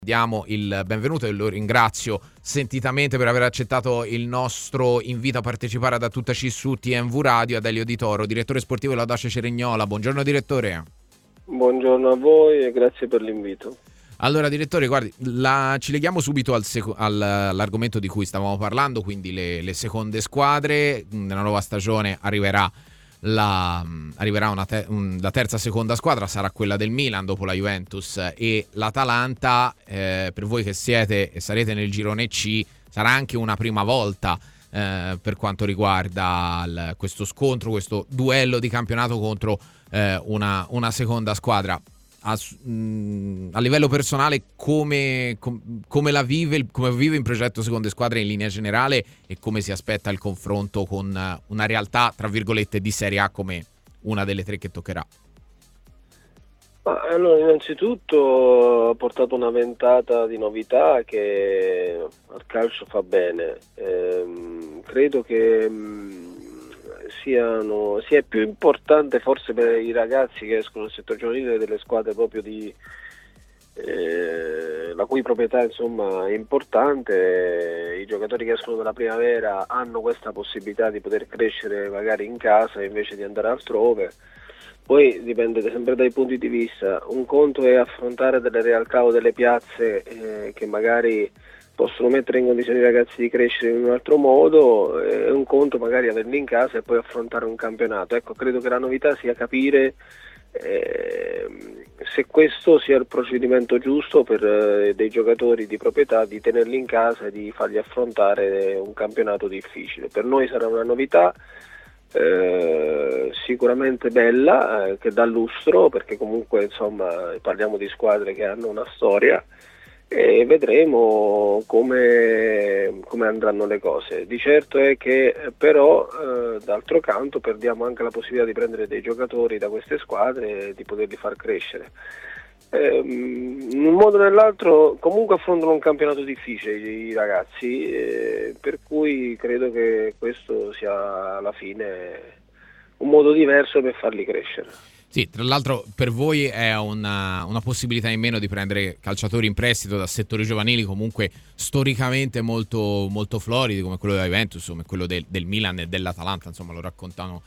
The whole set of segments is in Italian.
Diamo il benvenuto e lo ringrazio sentitamente per aver accettato il nostro invito a partecipare ad Tuttaci su TNV Radio ad Elio Di Toro, direttore sportivo dell'Audace Cerignola. Buongiorno direttore. Buongiorno a voi e grazie per l'invito. Allora direttore, guardi, ci leghiamo subito all'argomento di cui stavamo parlando, quindi le seconde squadre. Nella nuova stagione arriverà la terza seconda squadra, sarà quella del Milan dopo la Juventus e l'Atalanta. Per voi che siete e sarete nel girone C sarà anche una prima volta per quanto riguarda questo scontro, questo duello di campionato contro una seconda squadra. A livello personale come la vive in progetto seconde squadre in linea generale e come si aspetta il confronto con una realtà tra virgolette di Serie A come una delle tre che toccherà? Allora, innanzitutto ho portato una ventata di novità che al calcio fa bene. Credo che sia più importante forse per i ragazzi che escono dal settore giovanile delle squadre proprio la cui proprietà insomma è importante. I giocatori che escono dalla primavera hanno questa possibilità di poter crescere magari in casa invece di andare altrove. Poi dipende sempre dai punti di vista. Un conto è affrontare delle realtà o delle piazze che magari possono mettere in condizioni i ragazzi di crescere in un altro modo, e un conto magari averli in casa e poi affrontare un campionato. Ecco, credo che la novità sia capire se questo sia il procedimento giusto per dei giocatori di proprietà, di tenerli in casa e di fargli affrontare un campionato difficile. Per noi sarà una novità sicuramente bella, che dà lustro, perché comunque insomma parliamo di squadre che hanno una storia e vedremo come andranno le cose. Di certo è che però d'altro canto perdiamo anche la possibilità di prendere dei giocatori da queste squadre e di poterli far crescere. In un modo o nell'altro comunque affrontano un campionato difficile i ragazzi, per cui credo che questo sia alla fine un modo diverso per farli crescere. Sì, tra l'altro per voi è una possibilità in meno di prendere calciatori in prestito da settori giovanili comunque storicamente molto, molto floridi, come quello della Juventus, come quello del Milan e dell'Atalanta, insomma lo raccontano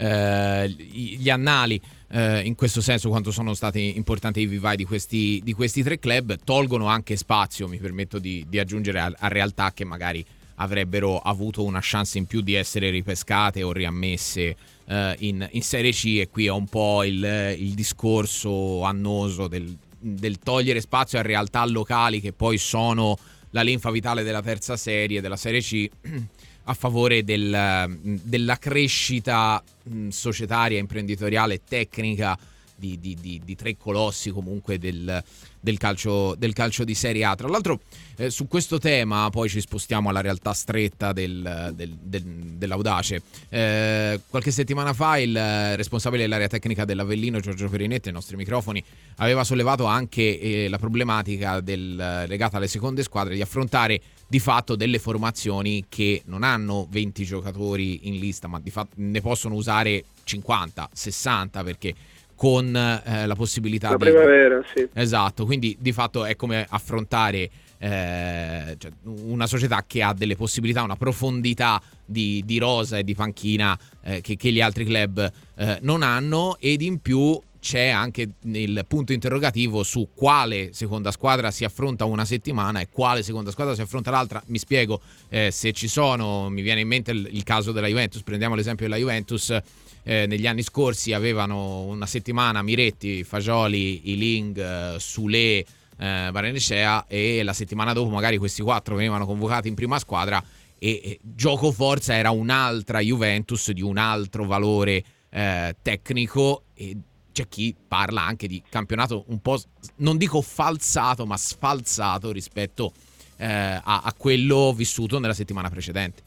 gli annali in questo senso, quanto sono stati importanti i vivai di questi tre club. Tolgono anche spazio, mi permetto di aggiungere, a realtà che magari avrebbero avuto una chance in più di essere ripescate o riammesse in Serie C, e qui è un po' il discorso annoso del togliere spazio a realtà locali che poi sono la linfa vitale della terza serie, della Serie C, a favore della crescita societaria, imprenditoriale e tecnica di tre colossi comunque del calcio di Serie A. Tra l'altro su questo tema poi ci spostiamo alla realtà stretta dell'Audace. Qualche settimana fa il responsabile dell'area tecnica dell'Avellino, Giorgio Perinetti, ai nostri microfoni, aveva sollevato anche la problematica legata alle seconde squadre di affrontare di fatto delle formazioni che non hanno 20 giocatori in lista, ma di fatto ne possono usare 50, 60, perché con la possibilità la primavera, sì. Esatto, quindi di fatto è come affrontare cioè una società che ha delle possibilità, una profondità di rosa e di panchina che gli altri club non hanno, ed in più c'è anche il punto interrogativo su quale seconda squadra si affronta una settimana e quale seconda squadra si affronta l'altra. Mi spiego, se ci sono, mi viene in mente il caso della Juventus, prendiamo l'esempio della Juventus. Negli anni scorsi avevano una settimana Miretti, Fagioli, Iling, Sule, Barrenechea, e la settimana dopo magari questi quattro venivano convocati in prima squadra e gioco forza era un'altra Juventus di un altro valore tecnico, e c'è chi parla anche di campionato un po', non dico falsato, ma sfalsato rispetto a quello vissuto nella settimana precedente.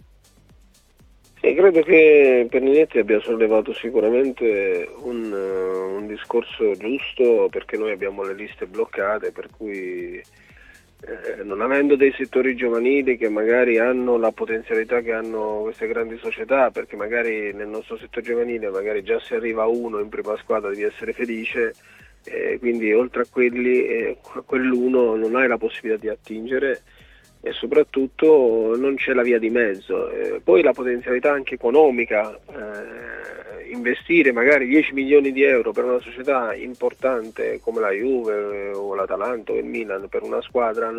Sì, credo che Perinetti abbia sollevato sicuramente un discorso giusto, perché noi abbiamo le liste bloccate, per cui non avendo dei settori giovanili che magari hanno la potenzialità che hanno queste grandi società, perché magari nel nostro settore giovanile magari già se arriva uno in prima squadra devi essere felice, quindi oltre a quelli, a quell'uno non hai la possibilità di attingere e soprattutto non c'è la via di mezzo. Poi la potenzialità anche economica, investire magari 10 milioni di euro per una società importante come la Juve o l'Atalanta o il Milan, per una squadra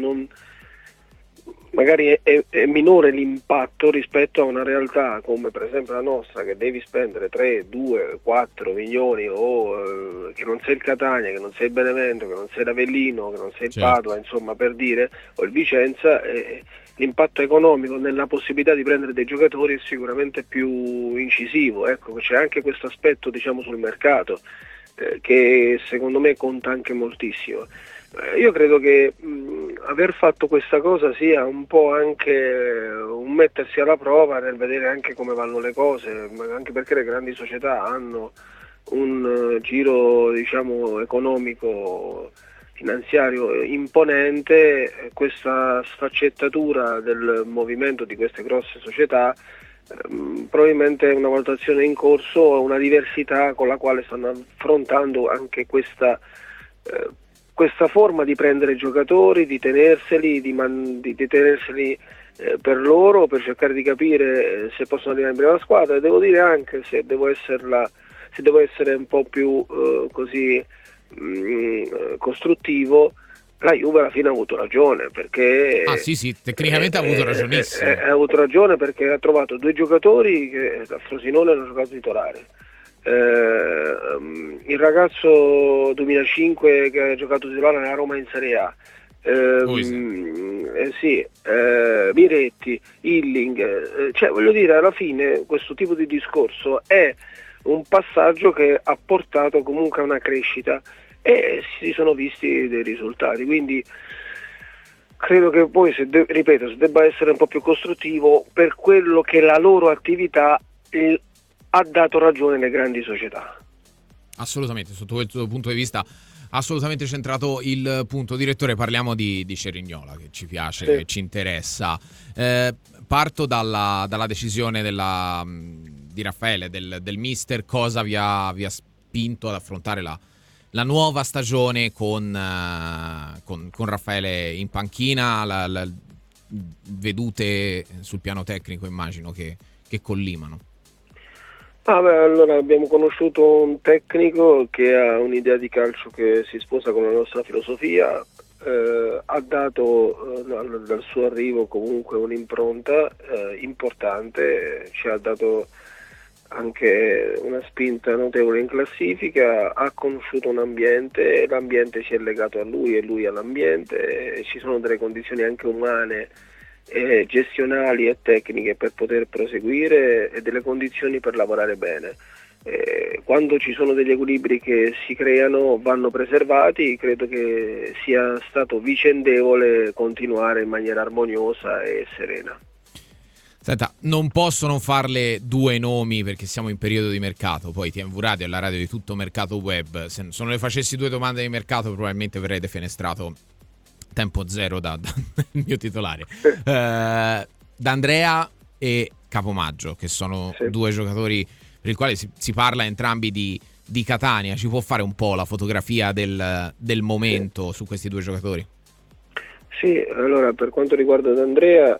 magari è minore l'impatto rispetto a una realtà come per esempio la nostra, che devi spendere 3, 2, 4 milioni, o che non sei il Catania, che non sei il Benevento, che non sei l'Avellino, che non sei il Padova, insomma, per dire, o il Vicenza, l'impatto economico nella possibilità di prendere dei giocatori è sicuramente più incisivo. Ecco, c'è anche questo aspetto, diciamo, sul mercato che secondo me conta anche moltissimo. Io credo che aver fatto questa cosa sia un po' anche un mettersi alla prova nel vedere anche come vanno le cose, anche perché le grandi società hanno un giro, diciamo, economico finanziario imponente. Questa sfaccettatura del movimento di queste grosse società probabilmente è una valutazione in corso, una diversità con la quale stanno affrontando anche questa forma di prendere giocatori, di tenerseli, di tenerseli per loro, per cercare di capire se possono arrivare in prima squadra. E devo dire anche, se devo essere un po' più così costruttivo, la Juve alla fine ha avuto ragione, perché sì, tecnicamente ha avuto ragionissimo. Ha avuto ragione perché ha trovato due giocatori che a Frosinone hanno giocato titolare. Il ragazzo 2005 che ha giocato titolare nella Roma in Serie A, Miretti, Hilling, cioè voglio dire, alla fine questo tipo di discorso è un passaggio che ha portato comunque a una crescita e si sono visti dei risultati, quindi credo che poi, se debba essere un po' più costruttivo per quello che la loro attività ha dato ragione alle grandi società. Assolutamente, sotto questo punto di vista assolutamente centrato il punto. Direttore, parliamo di Cerignola, che ci piace, che ci interessa. Parto dalla decisione di Raffaele, del mister. Cosa vi ha spinto ad affrontare la nuova stagione con Raffaele in panchina? Vedute sul piano tecnico, immagino che collimano. Allora abbiamo conosciuto un tecnico che ha un'idea di calcio che si sposa con la nostra filosofia, ha dato dal suo arrivo comunque un'impronta importante, ci ha dato anche una spinta notevole in classifica, ha conosciuto un ambiente, l'ambiente si è legato a lui e lui all'ambiente, ci sono delle condizioni anche umane, gestionali e tecniche per poter proseguire e delle condizioni per lavorare bene. Quando ci sono degli equilibri che si creano, vanno preservati. Credo che sia stato vicendevole continuare in maniera armoniosa e serena. Senta, non posso non farle due nomi perché siamo in periodo di mercato. Poi TMV Radio è la radio di tutto mercato web. Se non le facessi due domande di mercato probabilmente verrei defenestrato tempo zero dal mio titolare. D'Andrea e Capomaggio, che sono due giocatori per i quali si parla entrambi di Catania. Ci può fare un po' la fotografia del momento su questi due giocatori? Sì, allora per quanto riguarda D'Andrea,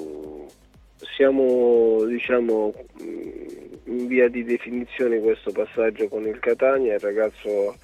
siamo, diciamo, in via di definizione questo passaggio con il Catania. Il ragazzo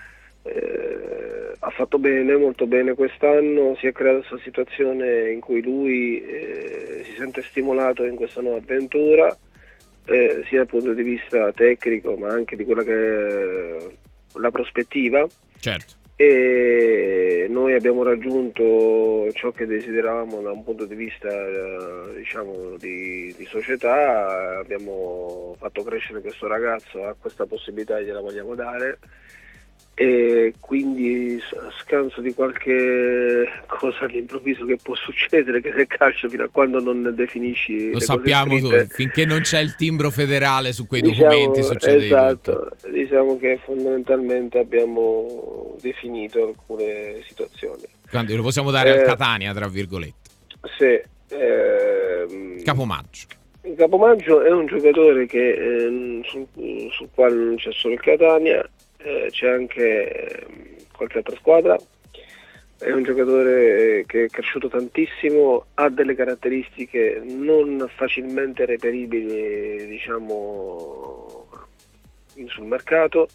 ha fatto bene, molto bene quest'anno, si è creata questa situazione in cui lui si sente stimolato in questa nuova avventura, sia dal punto di vista tecnico ma anche di quella che è la prospettiva. Certo. E noi abbiamo raggiunto ciò che desideravamo da un punto di vista diciamo di società, abbiamo fatto crescere questo ragazzo, ha questa possibilità, gliela vogliamo dare, e quindi scanso di qualche cosa all'improvviso che può succedere, che nel calcio fino a quando non definisci lo sappiamo tutti, finché non c'è il timbro federale su quei documenti succede esatto, diciamo che fondamentalmente abbiamo definito alcune situazioni. Quando lo possiamo dare al Catania, tra virgolette. Sì. Capomaggio. Capomaggio è un giocatore che sul quale non c'è solo il Catania, c'è anche qualche altra squadra. È un giocatore che è cresciuto tantissimo, ha delle caratteristiche non facilmente reperibili, diciamo, sul mercato.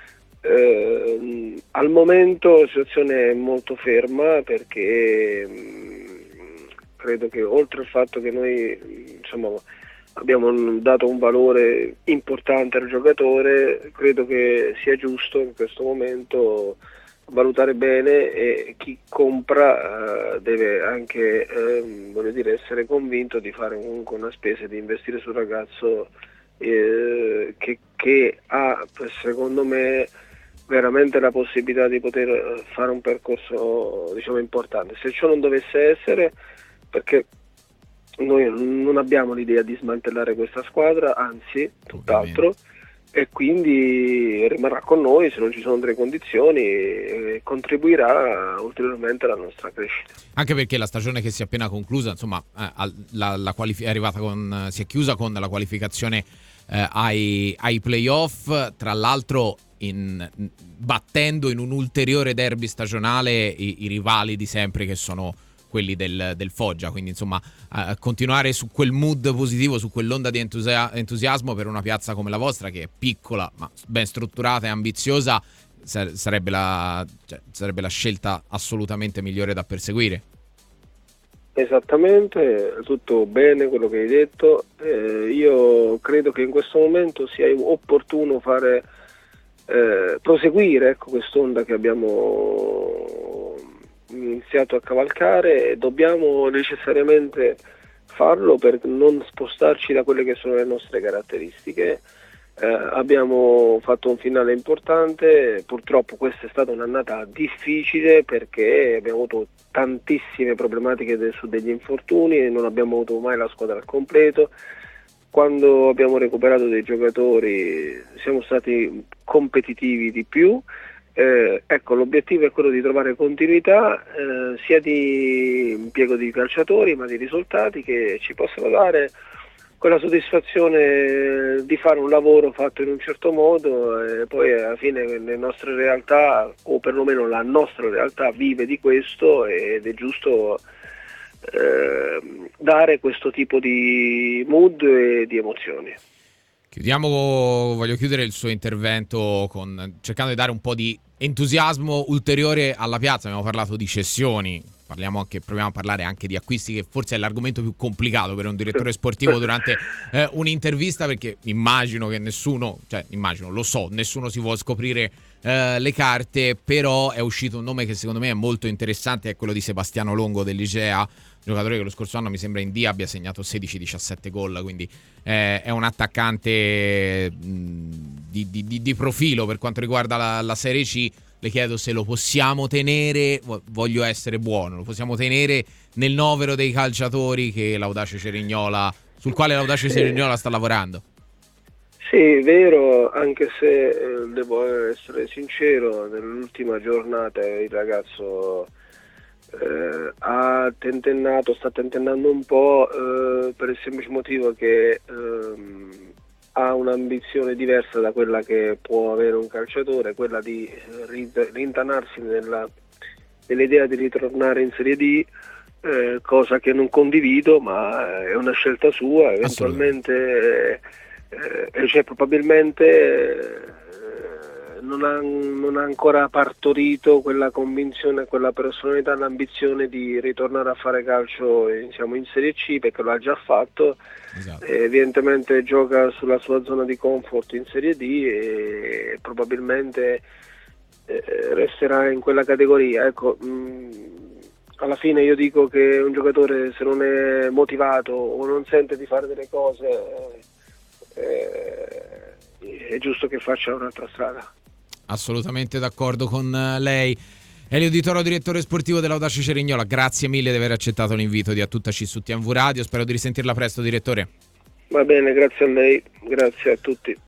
Al momento la situazione è molto ferma perché credo che, oltre al fatto che noi abbiamo dato un valore importante al giocatore, credo che sia giusto in questo momento valutare bene, e chi compra deve anche essere convinto di fare comunque una spesa, di investire sul ragazzo che ha, secondo me, veramente la possibilità di poter fare un percorso, diciamo, importante. Se ciò non dovesse essere, perché noi non abbiamo l'idea di smantellare questa squadra, anzi tutt'altro, e quindi rimarrà con noi se non ci sono delle condizioni e contribuirà ulteriormente alla nostra crescita. Anche perché la stagione che si è appena conclusa, insomma, è arrivata si è chiusa con la qualificazione ai playoff, tra l'altro battendo in un ulteriore derby stagionale i rivali di sempre, che sono quelli del Foggia. Quindi insomma continuare su quel mood positivo, su quell'onda di entusiasmo per una piazza come la vostra, che è piccola ma ben strutturata e ambiziosa, sarebbe la scelta assolutamente migliore da perseguire. Esattamente, tutto bene quello che hai detto. Io credo che in questo momento sia opportuno proseguire quest'onda che abbiamo iniziato a cavalcare. Dobbiamo necessariamente farlo per non spostarci da quelle che sono le nostre caratteristiche. Abbiamo fatto un finale importante, purtroppo questa è stata un'annata difficile perché abbiamo avuto tantissime problematiche su degli infortuni e non abbiamo avuto mai la squadra al completo. Quando abbiamo recuperato dei giocatori siamo stati competitivi di più. L'obiettivo è quello di trovare continuità sia di impiego di calciatori ma di risultati che ci possano dare quella soddisfazione di fare un lavoro fatto in un certo modo, e poi alla fine le nostre realtà, o perlomeno la nostra realtà, vive di questo, ed è giusto dare questo tipo di mood e di emozioni. Voglio chiudere il suo intervento cercando di dare un po' di entusiasmo ulteriore alla piazza. Abbiamo parlato di cessioni, proviamo a parlare anche di acquisti, che forse è l'argomento più complicato per un direttore sportivo durante un'intervista, perché immagino che nessuno si vuole scoprire le carte, però è uscito un nome che secondo me è molto interessante, è quello di Sebastiano Longo dell'Igea, giocatore che lo scorso anno mi sembra in D abbia segnato 16-17 gol, quindi è un attaccante di profilo per quanto riguarda la Serie C. Le chiedo se lo possiamo tenere, voglio essere buono, lo possiamo tenere nel novero dei calciatori sul quale l'Audace Cerignola sta lavorando. Sì, vero, anche se devo essere sincero, nell'ultima giornata il ragazzo sta tentennando un po', per il semplice motivo che ha un'ambizione diversa da quella che può avere un calciatore, quella di rintanarsi nell'idea di ritornare in Serie D, cosa che non condivido, ma è una scelta sua. Eventualmente probabilmente non ha ancora partorito quella convinzione, quella personalità, l'ambizione di ritornare a fare calcio in Serie C, perché lo ha già fatto. Esatto. Evidentemente gioca sulla sua zona di comfort in Serie D e probabilmente resterà in quella categoria. Alla fine io dico che un giocatore, se non è motivato o non sente di fare delle cose, è giusto che faccia un'altra strada. Assolutamente d'accordo con lei. Elio Di Toro, direttore sportivo dell'Audace Cerignola, grazie mille di aver accettato l'invito di A Tutta C su TMV Radio. Spero di risentirla presto, direttore. Va bene, grazie a lei, grazie a tutti.